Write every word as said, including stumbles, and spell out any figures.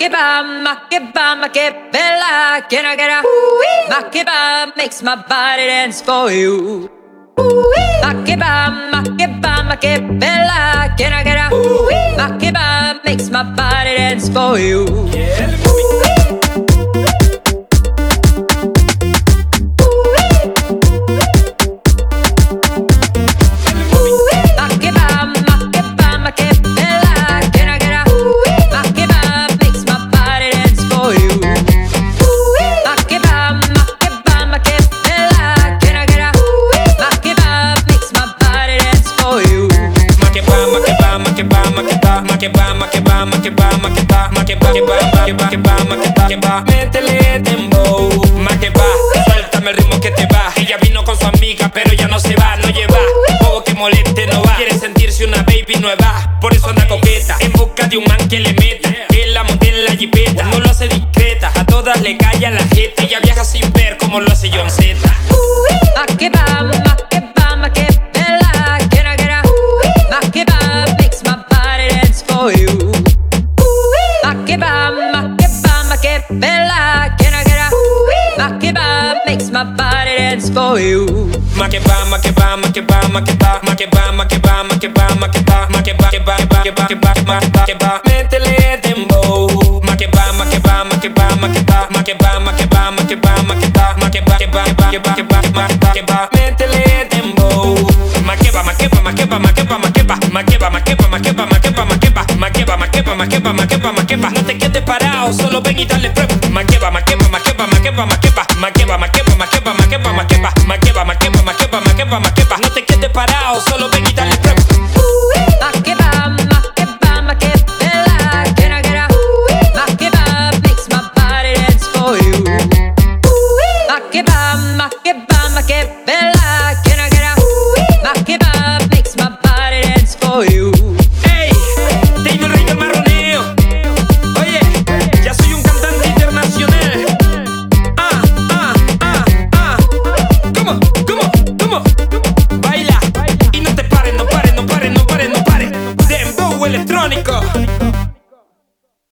que va, ma que va, ma que bella. Can I get a ma que va makes my body dance for you. Ma que va, ma que va, ma que bella. Can I get a ma que va makes my body dance for you. Yeah. Métele dembow, ma que va, suéltame el ritmo que te va. Ella vino con su amiga, pero ya no se va, no lleva juego que moleste, no va. Quiere sentirse una baby nueva, por eso anda coqueta, en busca de un man que le meta, que la monte en la jipeta. No lo hace discreta, a todas le calla la jeta. Ella viaja sin ver como lo hace John Z. Ma que va, ma que va, ma que bella. Can I get a ma que va makes my body dance for you. Ma que va, ma que va, ma que bella. Can I get a ma que va makes my body dance for you. Ma que va, ma que va, ma que va, ma que va, ma que va, ma que va, ma que va, ma que va, ma que va, que va, que va, que va, que va, que va, que va. Métele dembow, ma que va, ma que va, ma que va, ma que va, ma que va, ma que va, ma que va, ma que va, ma que va, que va, que va, que va, que va, que va, que va. Métele dembow, ma que va, ma que va, ma que va, ma que va, ma que va, ma que va, ma que va, ma que va, ma que va, ma que va, ma que va, ma que va, ma que va, ma que va, ma que va. No te quedes parado, solo ven y dale prueba. Ma que va, ma que va, ma que va, ma que va, ma que va, ma que va, ma que va, ma que va, ma que va, ma que va, ma que va, ma que va, ma que va, ma que va, ma que va. No te quedes parado, solo ven y dale prueba. Ma que va, ma que va, ma que bella. Can I get a ma que va makes my body dance for you. Ma que va, ma que va, ma que bella. Can I get a ma que va makes my